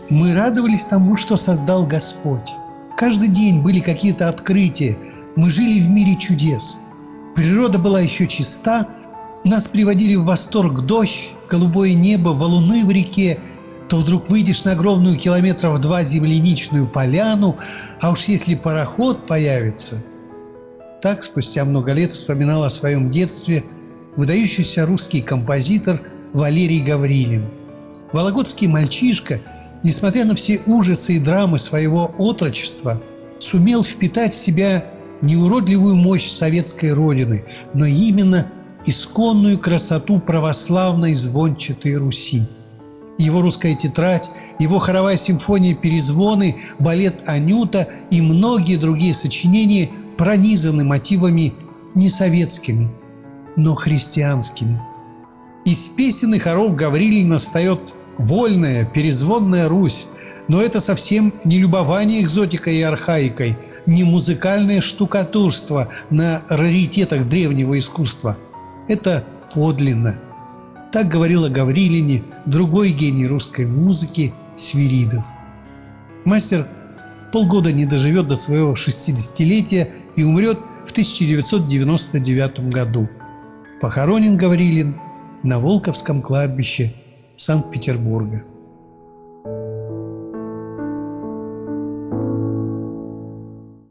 Мы радовались тому, что создал Господь. Каждый день были какие-то открытия. Мы жили в мире чудес. Природа была еще чиста. Нас приводили в восторг дождь, голубое небо, валуны в реке. То вдруг выйдешь на огромную километров 2 земляничную поляну, а уж если пароход появится. Так спустя много лет вспоминал о своем детстве выдающийся русский композитор Валерий Гаврилин. Вологодский мальчишка, несмотря на все ужасы и драмы своего отрочества, сумел впитать в себя не уродливую мощь советской родины, но именно исконную красоту православной звончатой Руси. Его русская тетрадь, его хоровая симфония «Перезвоны», балет «Анюта» и многие другие сочинения пронизаны мотивами не советскими, но христианскими. Из песен и хоров Гаврилина встает вольная, перезвонная Русь, но это совсем не любование экзотикой и архаикой, не музыкальное штукатурство на раритетах древнего искусства. Это подлинно. Так говорил о Гаврилине другой гений русской музыки Свиридов. Мастер полгода не доживет до своего 60-летия и умрет в 1999 году. Похоронен Гаврилин на Волковском кладбище Санкт-Петербурга.